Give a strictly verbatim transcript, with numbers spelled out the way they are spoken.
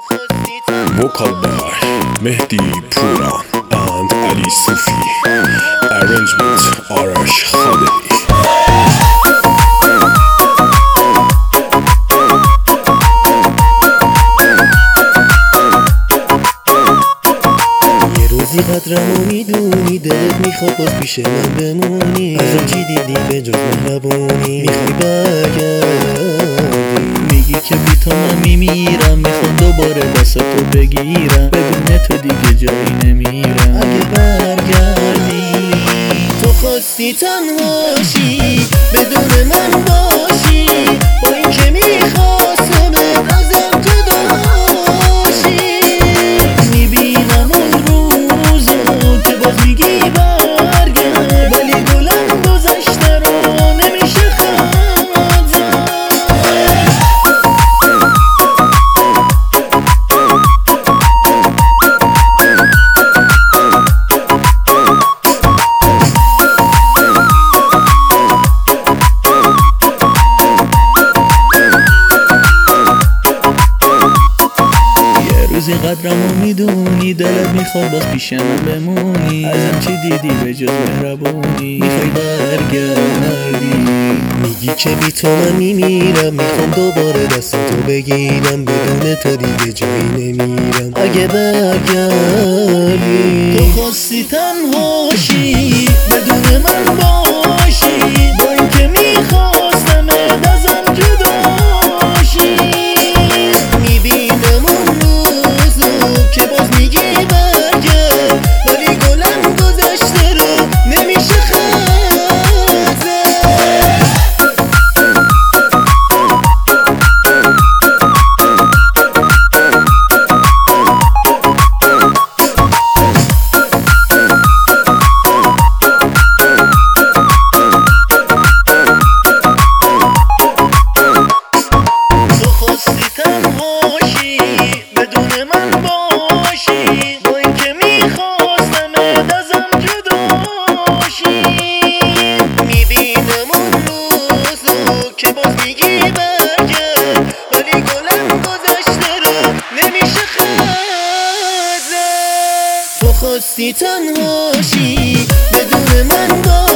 Vocal by Mehdi Pura and Ali Sufi. Arrangement Arash Khademi. قدرمو میدونی دلت میخواد باز پیش من بمونی ازم چی دیدی به جز مهربونی میخوای برگردی میگی که بی تو من میمیرم میخوام دوباره دستتو بگیرم بدون تو دیگه جایی نمیرم اگه برگردی تو خواستی تنهاشی بدون من باشی با این که میخواستم ازم جداشی میبینم اون روزو که باز میگی برگرد ولی گلم گذشته رو نمیشه خط زد روزی قدرمو میدونی دلت میخواد باز پیش من بمونی ازم چی دیدی به جز مهربونی میخوای برگردی میگی که بی تو من میمیرم میخوام دوباره دستتو بگیرم بدون تو دیگه جایی نمیرم اگه برگردی تو خواستی تنهاشی بدون من باشی با این که میخواستم ازم جداشی میبینم اون که باز میگی برگرد ولی گلم گذشته رو نمیشه خط زد تو خواستی تنهاشی بدون من باشی با این که میخواستم ازم جداشی میبینم اون روزو که باز میگی برگرد ولی گلم گذشته رو نمیشه خط زد تو خواستی تنهاشی بدون من باشی